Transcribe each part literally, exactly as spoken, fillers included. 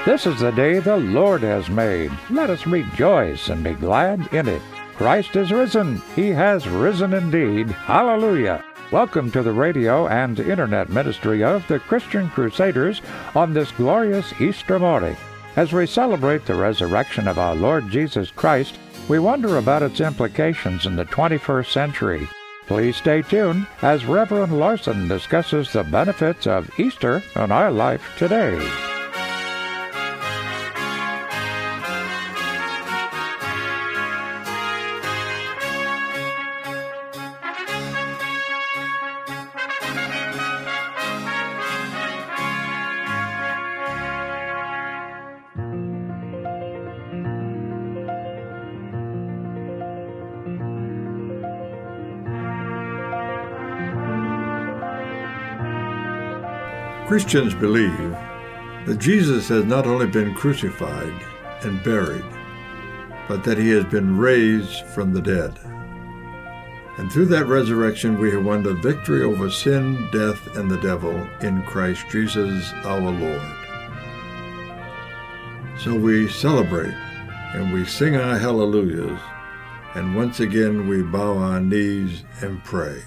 This is the day the Lord has made. Let us rejoice and be glad in it. Christ is risen. He has risen indeed. Hallelujah. Welcome to the radio and internet ministry of the Christian Crusaders on this glorious Easter morning. As we celebrate the resurrection of our Lord Jesus Christ, we wonder about its implications in the twenty-first century. Please stay tuned as Reverend Larson discusses the benefits of Easter in our life today. Christians believe that Jesus has not only been crucified and buried, but that he has been raised from the dead. And through that resurrection we have won the victory over sin, death, and the devil in Christ Jesus our Lord. So we celebrate and we sing our hallelujahs, and once again we bow our knees and pray.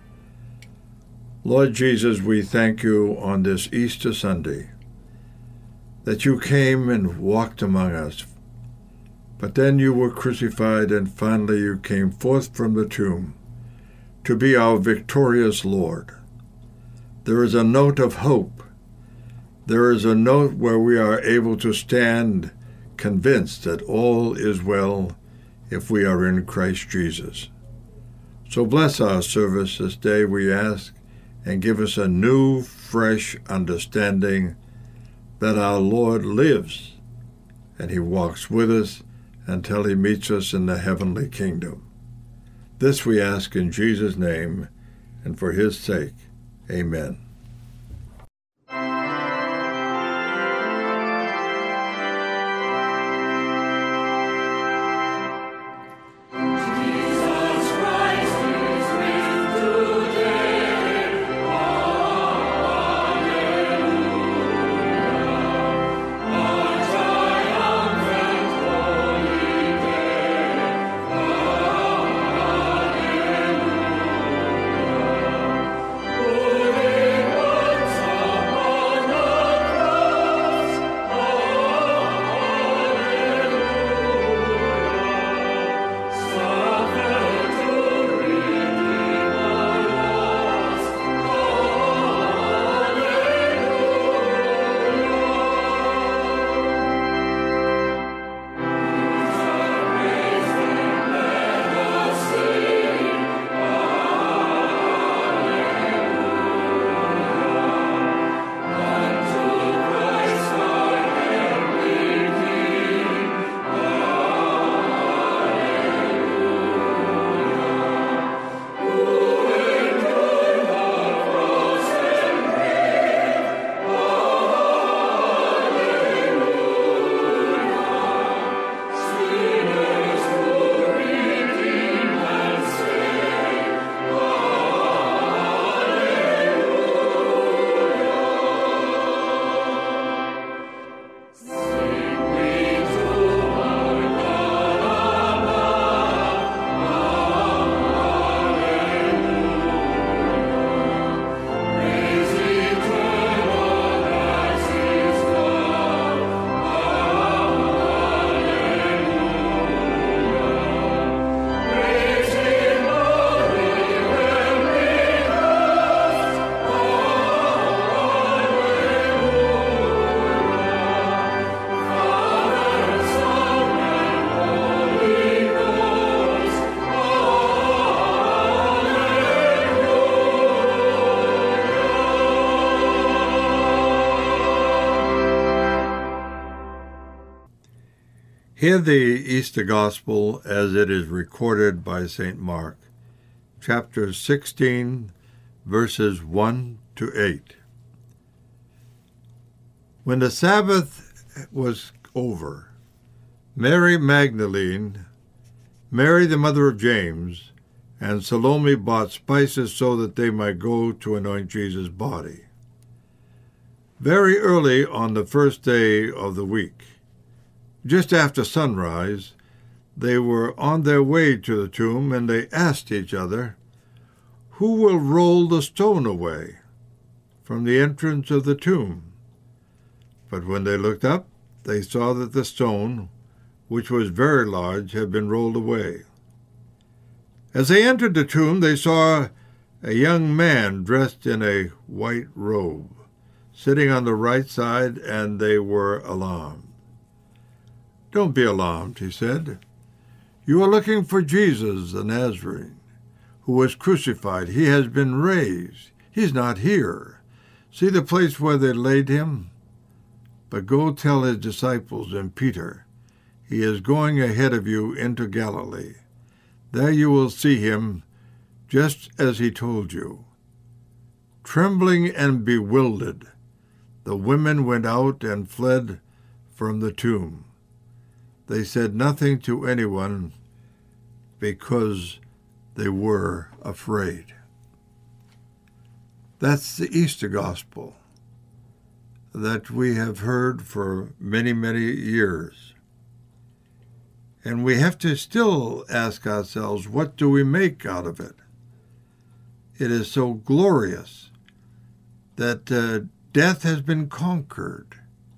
Lord Jesus, we thank you on this Easter Sunday that you came and walked among us, but then you were crucified and finally you came forth from the tomb to be our victorious Lord. There is a note of hope. There is a note where we are able to stand convinced that all is well if we are in Christ Jesus. So bless our service this day, we ask, and give us a new, fresh understanding that our Lord lives, and he walks with us until he meets us in the heavenly kingdom. This we ask in Jesus' name, and for his sake. Amen. Hear the Easter Gospel as it is recorded by Saint Mark, chapter sixteen, verses one to eight. When the Sabbath was over, Mary Magdalene, Mary the mother of James, and Salome bought spices so that they might go to anoint Jesus' body. Very early on the first day of the week, just after sunrise, they were on their way to the tomb, and they asked each other, "Who will roll the stone away from the entrance of the tomb?" But when they looked up, they saw that the stone, which was very large, had been rolled away. As they entered the tomb, they saw a young man dressed in a white robe, sitting on the right side, and they were alarmed. "Don't be alarmed," he said. "You are looking for Jesus the Nazarene, who was crucified. He has been raised. He's not here. See the place where they laid him? But go tell his disciples and Peter, he is going ahead of you into Galilee. There you will see him, just as he told you." Trembling and bewildered, the women went out and fled from the tomb. They said nothing to anyone because they were afraid. That's the Easter Gospel that we have heard for many, many years. And we have to still ask ourselves, what do we make out of it? It is so glorious that uh, death has been conquered.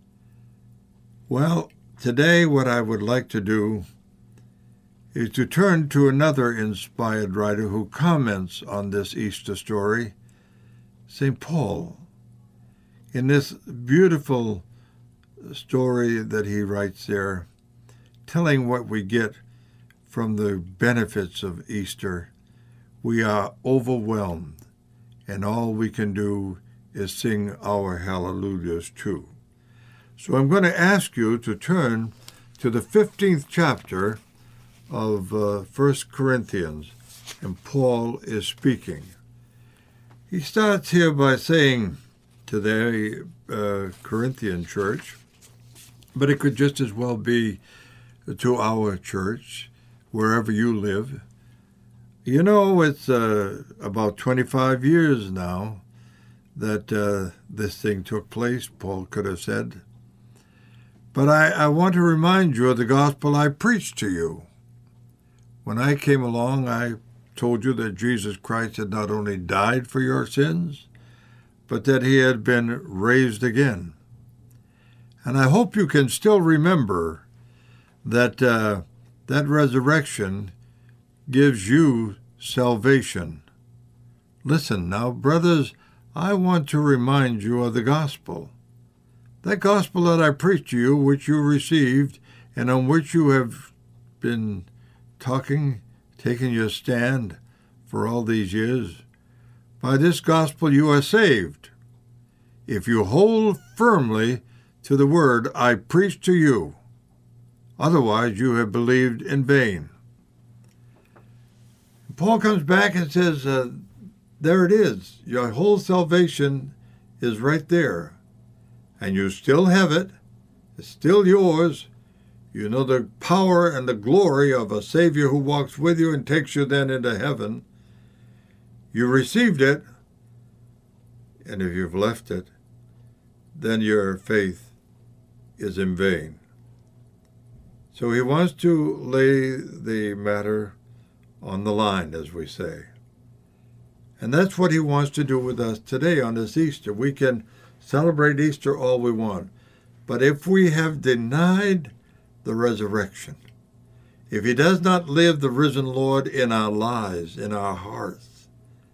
Well, today what I would like to do is to turn to another inspired writer who comments on this Easter story, Saint Paul. In this beautiful story that he writes there, telling what we get from the benefits of Easter, we are overwhelmed, and all we can do is sing our hallelujahs too. So I'm going to ask you to turn to the fifteenth chapter of uh, First Corinthians, and Paul is speaking. He starts here by saying to the uh, Corinthian church, but it could just as well be to our church, wherever you live. You know, it's uh, about twenty-five years now that uh, this thing took place, Paul could have said. But I, I want to remind you of the gospel I preached to you. When I came along, I told you that Jesus Christ had not only died for your sins, but that he had been raised again. And I hope you can still remember that uh, that resurrection gives you salvation. Listen now, brothers, I want to remind you of the gospel. That gospel that I preached to you, which you received, and on which you have been talking, taking your stand for all these years. By this gospel you are saved, if you hold firmly to the word I preached to you. Otherwise you have believed in vain. Paul comes back and says, uh, there it is. Your whole salvation is right there. And you still have it. It's still yours. You know the power and the glory of a Savior who walks with you and takes you then into heaven. You received it. And if you've left it, then your faith is in vain. So he wants to lay the matter on the line, as we say. And that's what he wants to do with us today on this Easter. We can celebrate Easter all we want, but if we have denied the resurrection, if he does not live the risen Lord in our lives, in our hearts,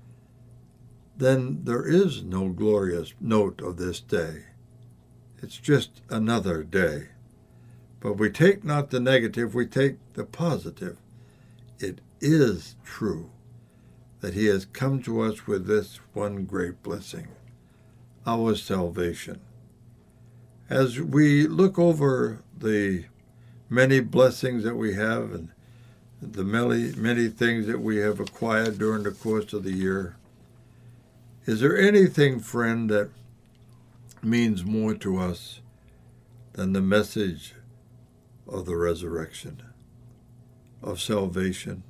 then there is no glorious note of this day. It's just another day. But we take not the negative, we take the positive. It is true that he has come to us with this one great blessing, our salvation. As we look over the many blessings that we have and the many, many things that we have acquired during the course of the year, is there anything, friend, that means more to us than the message of the resurrection, of salvation?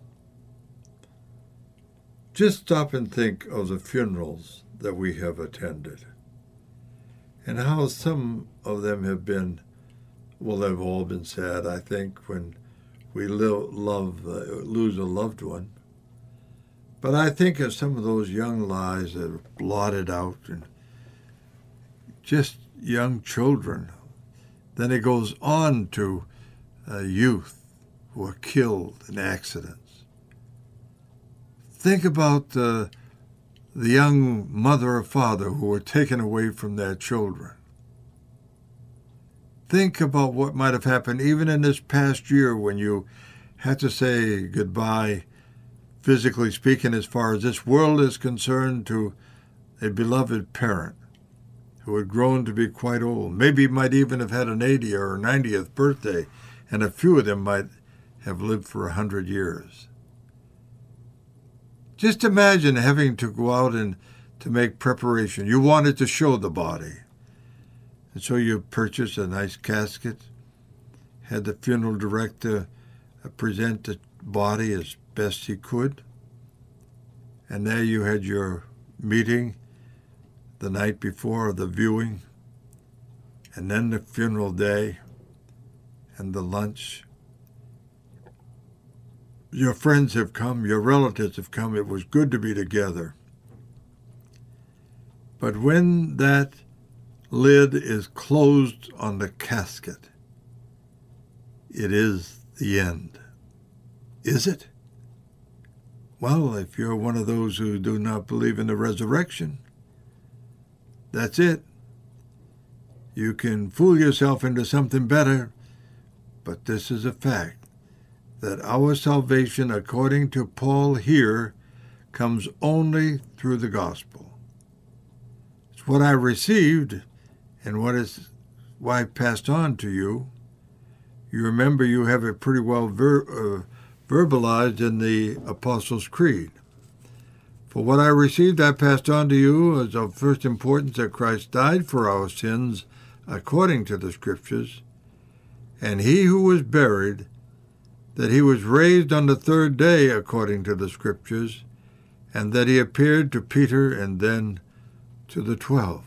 Just stop and think of the funerals that we have attended. and how some of them have been, well, they've all been sad, I think, when we lo- love, uh, lose a loved one. But I think of some of those young lives that are blotted out, and just young children. Then it goes on to uh, youth who are killed in accidents. Think about uh, the young mother or father who were taken away from their children. Think about what might have happened even in this past year when you had to say goodbye, physically speaking, as far as this world is concerned, to a beloved parent who had grown to be quite old. Maybe might even have had an eightieth or ninetieth birthday, and a few of them might have lived for a hundred years. Just imagine having to go out and to make preparation. You wanted to show the body. And so you purchased a nice casket, had the funeral director present the body as best he could, and there you had your meeting the night before the viewing, and then the funeral day, and the lunch. Your friends have come, your relatives have come. It was good to be together. But when that lid is closed on the casket, it is the end. Is it? Well, if you're one of those who do not believe in the resurrection, that's it. You can fool yourself into something better, but this is a fact, that our salvation, according to Paul here, comes only through the gospel. It's what I received and what is why I passed on to you. You remember you have it pretty well ver- uh, verbalized in the Apostles' Creed. For what I received I passed on to you as of first importance, that Christ died for our sins according to the Scriptures, and he who was buried, that he was raised on the third day according to the Scriptures, and that he appeared to Peter and then to the twelve.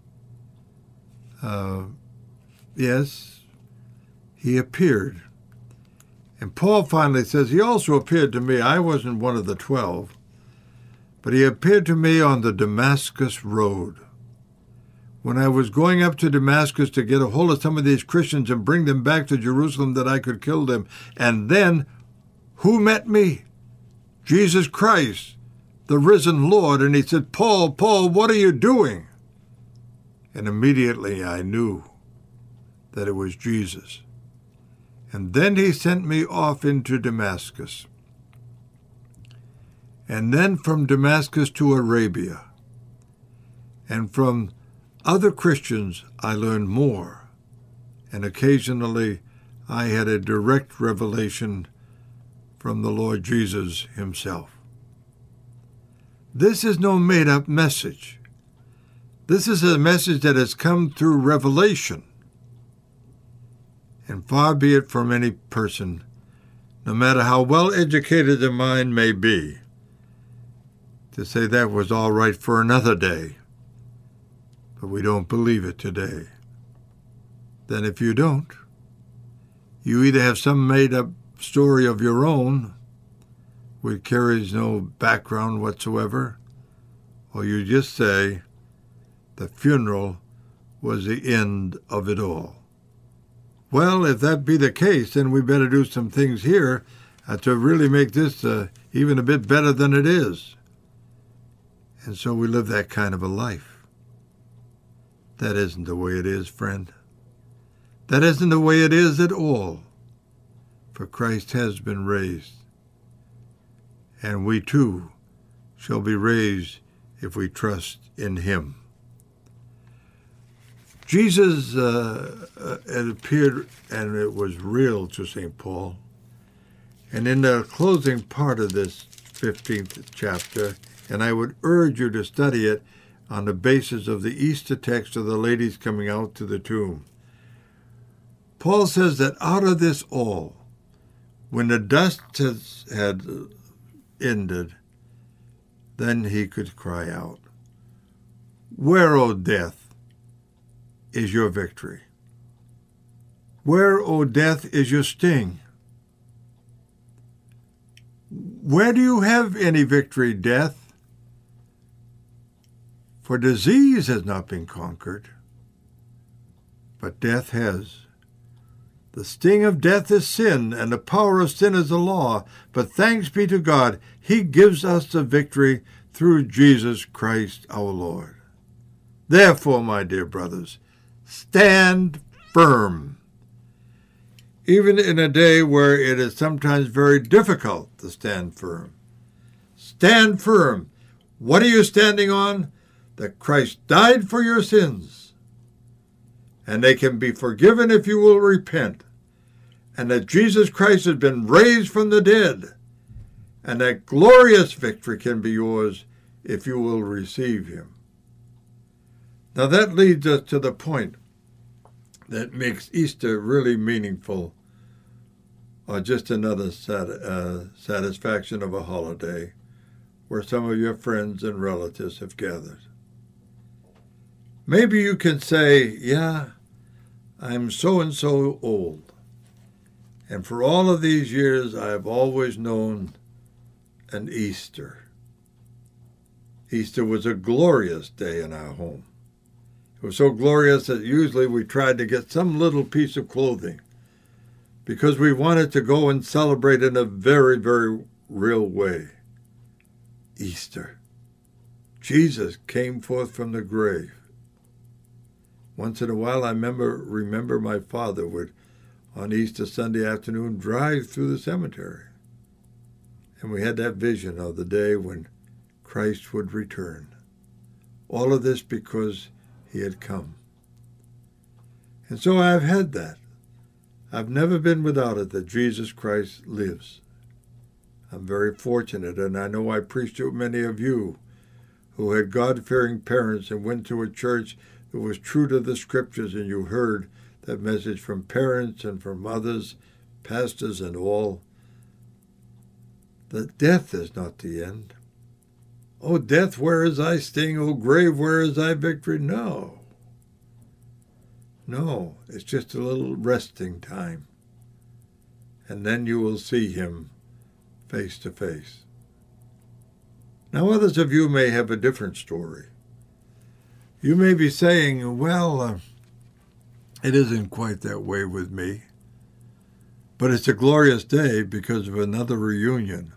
Uh, yes, he appeared. And Paul finally says, he also appeared to me. I wasn't one of the twelve, but he appeared to me on the Damascus road. When I was going up to Damascus to get a hold of some of these Christians and bring them back to Jerusalem that I could kill them. And then, who met me? Jesus Christ, the risen Lord. And he said, Paul, Paul, what are you doing? And immediately I knew that it was Jesus. And then he sent me off into Damascus. And then from Damascus to Arabia. And from other Christians I learned more. And occasionally I had a direct revelation from the Lord Jesus himself. This is no made-up message. This is a message that has come through revelation. And far be it from any person, no matter how well educated their mind may be, to say that was all right for another day. But we don't believe it today. Then if you don't, you either have some made-up story of your own, which carries no background whatsoever, or you just say the funeral was the end of it all. Well, if that be the case, then we better do some things here uh, to really make this uh, even a bit better than it is. And so we live that kind of a life. That isn't the way it is, friend. That isn't the way it is at all. For Christ has been raised. And we too shall be raised if we trust in him. Jesus uh, uh, had appeared, and it was real to Saint Paul. And in the closing part of this fifteenth chapter, and I would urge you to study it on the basis of the Easter text of the ladies coming out to the tomb. Paul says that out of this all, when the dust has, had ended, then he could cry out, "Where, O death, is your victory? Where, O death, is your sting? Where do you have any victory, death? For disease has not been conquered, but death has. The sting of death is sin, and the power of sin is the law. But thanks be to God, he gives us the victory through Jesus Christ our Lord. Therefore, my dear brothers, stand firm. Even in a day where it is sometimes very difficult to stand firm. Stand firm. What are you standing on? That Christ died for your sins, and they can be forgiven if you will repent, and that Jesus Christ has been raised from the dead, and that glorious victory can be yours if you will receive him. Now that leads us to the point that makes Easter really meaningful, or just another sat- uh, satisfaction of a holiday where some of your friends and relatives have gathered. Maybe you can say, yeah, I'm so-and-so old, and for all of these years I've always known an Easter. Easter was a glorious day in our home. It was so glorious that usually we tried to get some little piece of clothing because we wanted to go and celebrate in a very, very real way. Easter. Jesus came forth from the grave. Once in a while, I remember, remember my father would, on Easter Sunday afternoon, drive through the cemetery. And we had that vision of the day when Christ would return. All of this because he had come. And so I've had that. I've never been without it, that Jesus Christ lives. I'm very fortunate, and I know I preached to many of you who had God-fearing parents and went to a church that was true to the Scriptures, and you heard that message from parents and from mothers, pastors and all, that death is not the end. Oh, death, where is thy sting? Oh, grave, where is thy victory? No. No, it's just a little resting time. And then you will see him face to face. Now, others of you may have a different story. You may be saying, well, uh, it isn't quite that way with me. But it's a glorious day because of another reunion.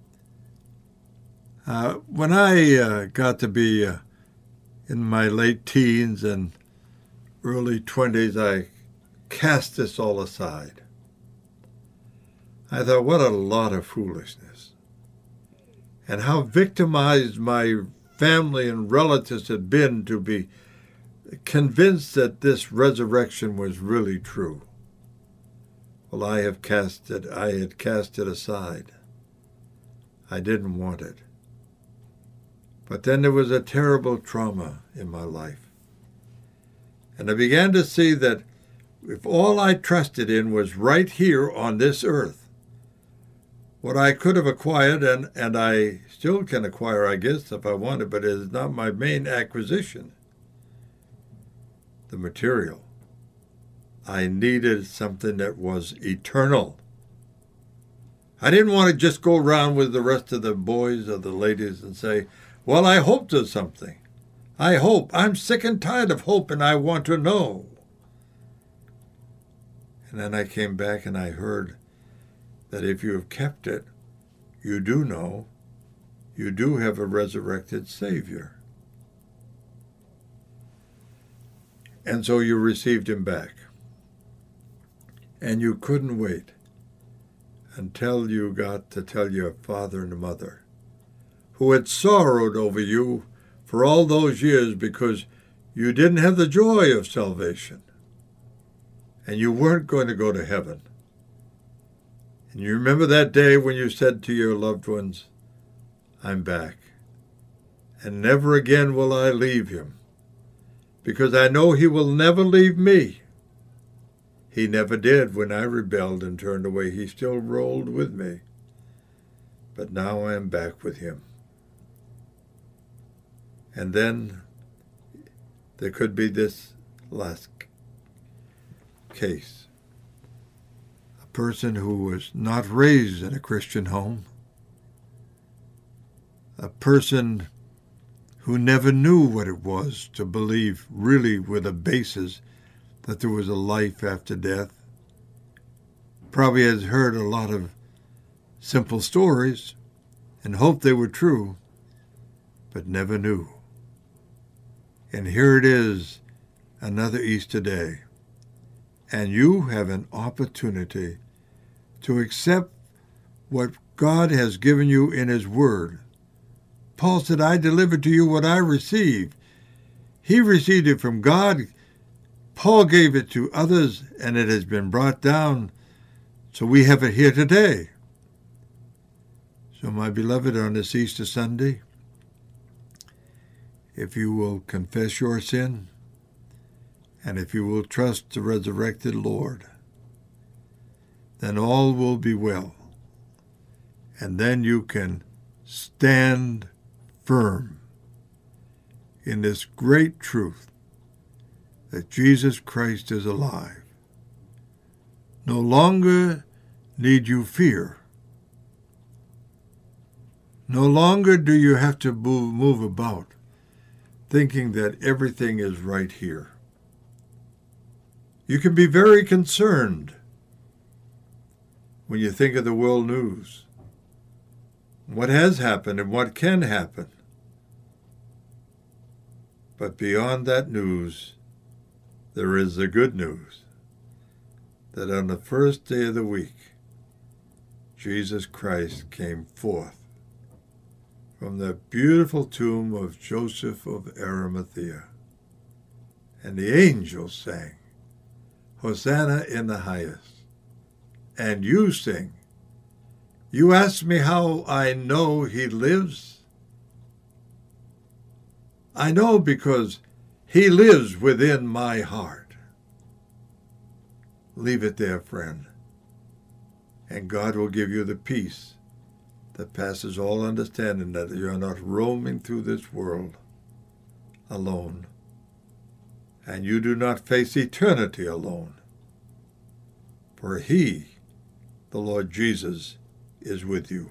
Uh, when I uh, got to be uh, in my late teens and early twenties, I cast this all aside. I thought, what a lot of foolishness. And how victimized my family and relatives had been to be convinced that this resurrection was really true. Well, I have cast it, I had cast it aside. I didn't want it. But then there was a terrible trauma in my life. And I began to see that if all I trusted in was right here on this earth, what I could have acquired, and, and I still can acquire, I guess, if I wanted, but it is not my main acquisition, the material. I needed something that was eternal. I didn't want to just go around with the rest of the boys or the ladies and say, well, I hope there's something. I hope. I'm sick and tired of hope, and I want to know. And then I came back and I heard that if you have kept it, you do know, you do have a resurrected Savior. And so you received him back. And you couldn't wait until you got to tell your father and mother, who had sorrowed over you for all those years because you didn't have the joy of salvation. And you weren't going to go to heaven. And you remember that day when you said to your loved ones, I'm back. And never again will I leave him, because I know he will never leave me. He never did when I rebelled and turned away. He still rolled with me. But now I am back with him. And then there could be this last case. A person who was not raised in a Christian home. A person who never knew what it was to believe really with a basis that there was a life after death. Probably has heard a lot of simple stories and hoped they were true, but never knew. And here it is, another Easter day, and you have an opportunity to accept what God has given you in His Word. Paul said, I delivered to you what I received. He received it from God. Paul gave it to others, and it has been brought down, so we have it here today. So, my beloved, on this Easter Sunday, if you will confess your sin, and if you will trust the resurrected Lord, then all will be well. And then you can stand firm in this great truth that Jesus Christ is alive. No longer need you fear. No longer do you have to move, move about thinking that everything is right here. You can be very concerned when you think of the world news, what has happened and what can happen. But beyond that news, there is the good news that on the first day of the week, Jesus Christ came forth from the beautiful tomb of Joseph of Arimathea. And the angels sang, Hosanna in the highest. And you sing, you ask me how I know He lives? I know because He lives within my heart. Leave it there, friend, and God will give you the peace that passes all understanding, that you are not roaming through this world alone, and you do not face eternity alone, for He, the Lord Jesus, is with you.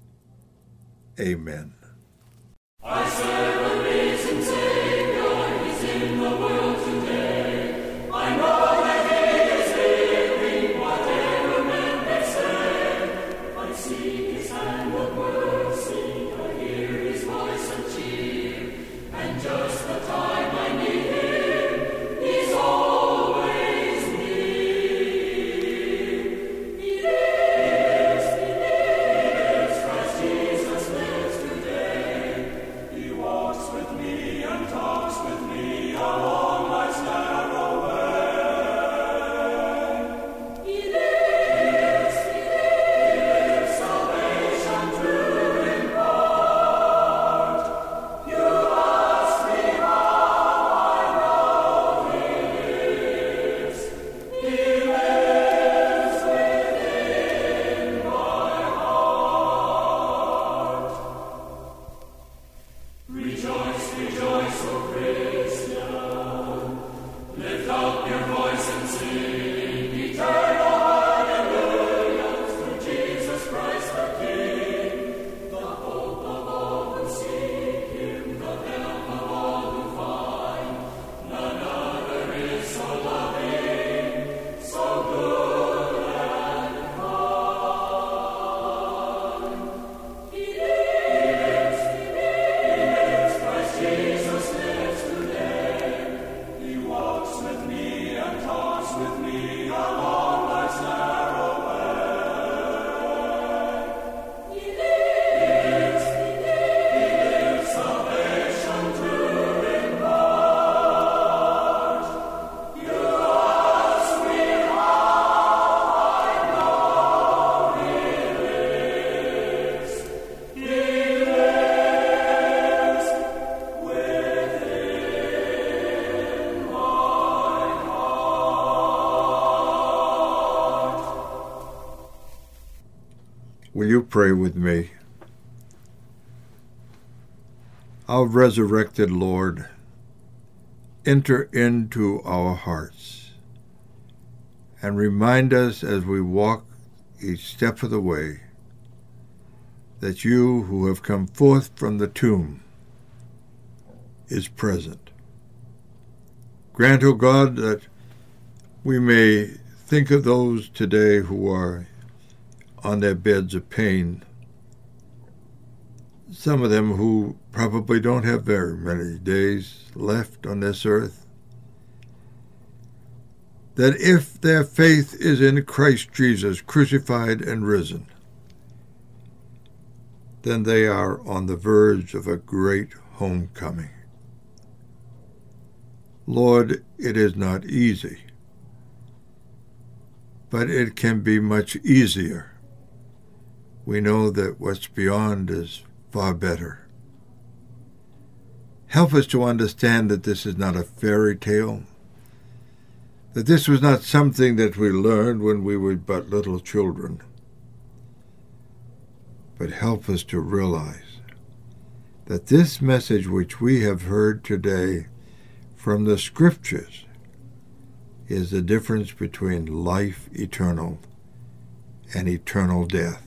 Amen. I serve a risen Savior, He's in the world today. I know that He is living, whatever men may say. I see His hand of mercy, I hear His voice of cheer, and just the time I need Him, He's always near. He lives, He lives, Christ Jesus lives today. He walks with me and talks with me along life's narrow way. He lives, He lives, salvation true in part. You ask me how I know He lives. He lives within my heart. Rejoice, rejoice, O Christian. Lift up your voice and sing eternal hallelujahs to Jesus Christ the King, the hope of all who seek Him, the help of all who find. None other is so loving, so good and kind. He lives, He lives, Christ Jesus lives today. He walks with me and talks with me along life's narrow way. He lives, He lives, salvation true in part. You ask me how I know He lives. He lives within my heart. Will you pray with me? Our resurrected Lord, enter into our hearts and remind us as we walk each step of the way that you who have come forth from the tomb is present. Grant, O God, that we may think of those today who are on their beds of pain, some of them who probably don't have very many days left on this earth, that if their faith is in Christ Jesus, crucified and risen, then they are on the verge of a great homecoming. Lord, it is not easy, but it can be much easier. We know that what's beyond is far better. Help us to understand that this is not a fairy tale, that this was not something that we learned when we were but little children, but help us to realize that this message which we have heard today from the Scriptures is the difference between life eternal and eternal death.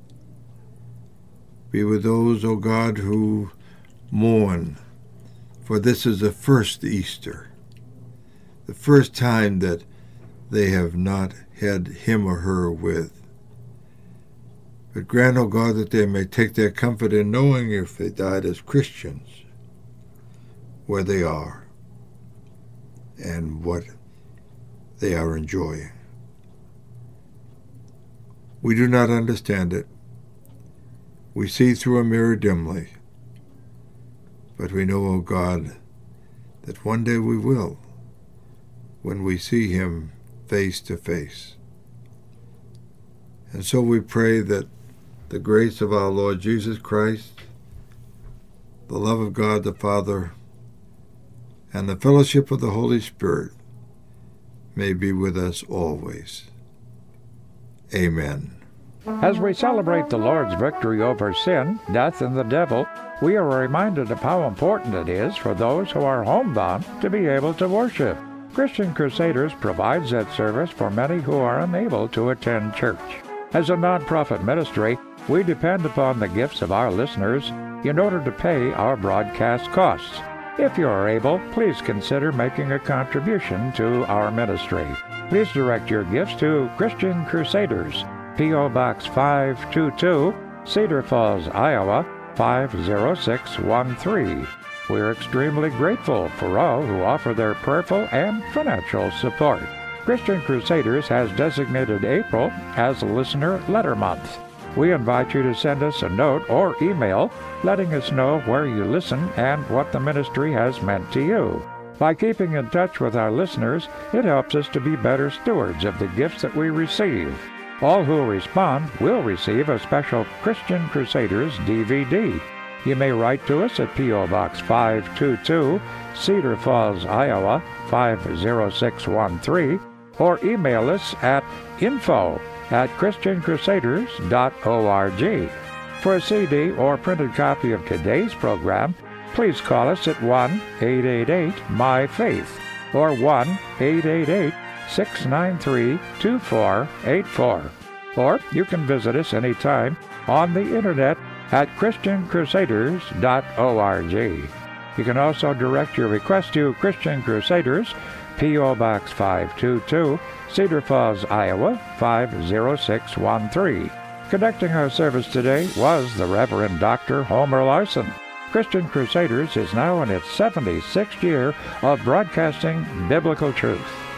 Be with those, O God, who mourn, for this is the first Easter, the first time that they have not had him or her with. But grant, O God, that they may take their comfort in knowing if they died as Christians, where they are and what they are enjoying. We do not understand it. We see through a mirror dimly, but we know, O God, that one day we will, when we see him face to face. And so we pray that the grace of our Lord Jesus Christ, the love of God the Father, and the fellowship of the Holy Spirit may be with us always. Amen. As we celebrate the Lord's victory over sin, death, and the devil, we are reminded of how important it is for those who are homebound to be able to worship. Christian Crusaders provides that service for many who are unable to attend church. As a nonprofit ministry, we depend upon the gifts of our listeners in order to pay our broadcast costs. If you are able, please consider making a contribution to our ministry. Please direct your gifts to Christian Crusaders, P O Box five two two, Cedar Falls, Iowa, five zero six one three. We're extremely grateful for all who offer their prayerful and financial support. Christian Crusaders has designated April as Listener Letter Month. We invite you to send us a note or email letting us know where you listen and what the ministry has meant to you. By keeping in touch with our listeners, it helps us to be better stewards of the gifts that we receive. All who respond will receive a special Christian Crusaders D V D. You may write to us at P O Box five two two, Cedar Falls, Iowa, five zero six one three, or email us at info at christian crusaders dot org. For a C D or printed copy of today's program, please call us at one eight eight eight M Y Faith or one eight eight eight six nine three two four eight four. Or you can visit us anytime on the internet at christian crusaders dot org. You can also direct your request to Christian Crusaders, P O Box five two two, Cedar Falls, Iowa, five zero six one three. Conducting our service today was the Reverend Doctor Homer Larson. Christian Crusaders is now in its seventy-sixth year of broadcasting biblical truth.